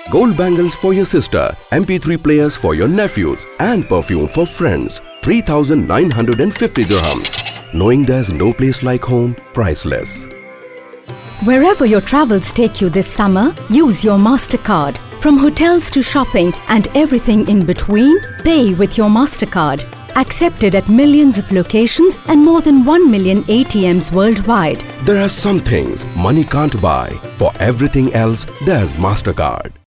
Gold bangles for your sister, MP3 players for your nephews and perfume for friends. 3,950 dirhams. Knowing there's no place like home, priceless. Wherever your travels take you this summer, use your MasterCard. From hotels to shopping and everything in between, pay with your MasterCard. Accepted at millions of locations and more than 1 million ATMs worldwide. There are some things money can't buy. For everything else, there's MasterCard.